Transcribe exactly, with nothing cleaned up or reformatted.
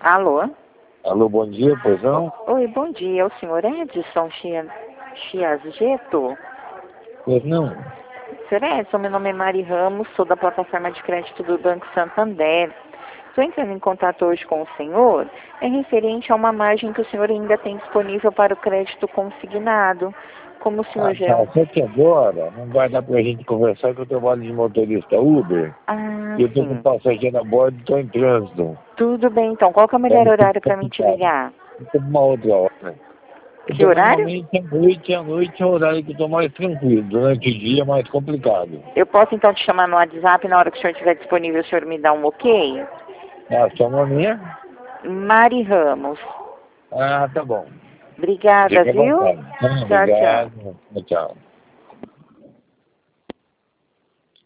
Alô? Alô, bom dia, pois não? Oi, bom dia. É o senhor Edson Chia- Chiazeto? Pois não. Senhor Edson, meu nome é Mari Ramos, sou da plataforma de crédito do Banco Santander. Estou entrando em contato hoje com o senhor, é referente a uma margem que o senhor ainda tem disponível para o crédito consignado. Como o senhor Ah, já... tá, só que agora não vai dar pra gente conversar que eu trabalho de motorista Uber Ah, e eu tô com sim. passageiro a bordo e tô em trânsito. Tudo bem, então. Qual que é o É melhor um pouco horário para mim te complicado. ligar? Fica uma outra hora. Que Porque horário? normalmente à noite, à noite é o horário que eu tô mais tranquilo. Durante o dia é mais complicado. Eu posso então te chamar no WhatsApp na hora que o senhor estiver disponível, o senhor me dá um ok? Ah, sua nome é? Mari Ramos. Ah, tá bom. Obrigada, Fica à viu? vontade. Ah, Tchau, tchau. obrigado. Tchau.